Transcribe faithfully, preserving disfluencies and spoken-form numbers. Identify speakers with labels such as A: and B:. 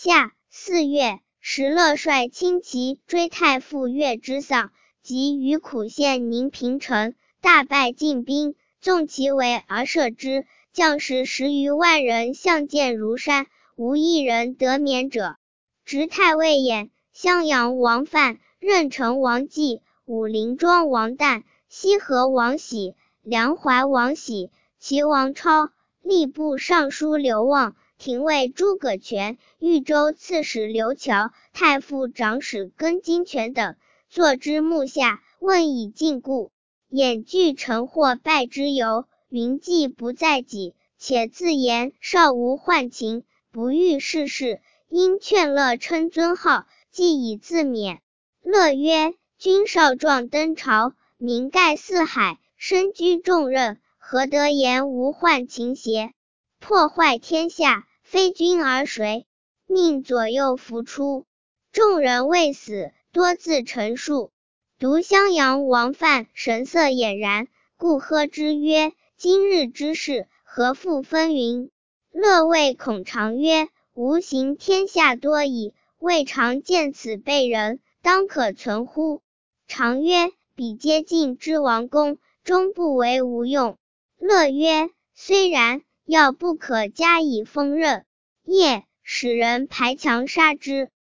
A: 夏四月，石勒率轻骑追太傅越之丧，及于苦县宁平城，大败晋兵，纵其围而射之，将士十余万人相见如山，无一人得免者。执太尉偃、襄阳王范、任城王纪、武陵庄王旦、西河王喜、梁怀王喜、齐王超、吏部尚书刘望、廷尉诸葛全、豫州刺史刘乔、太傅长史更金泉等，坐之幕下，问以禁锢。偃惧臣或败之由，云计不在己，且自言少无宦情，不欲事事，因劝乐称尊号，既以自勉。乐曰：君少壮登朝，名盖四海，身居重任，何得言无宦情邪？破坏天下，非君而谁？命左右伏出。众人未死，多自陈述。独襄阳王范神色俨然，故呵之曰：今日之事，何复纷纭？乐谓孔常曰：吾行天下多矣，未尝见此辈人，当可存乎？常曰：彼皆晋之王公，终不为无用。乐曰：虽然，要不可加以锋刃。夜使人排墙杀之。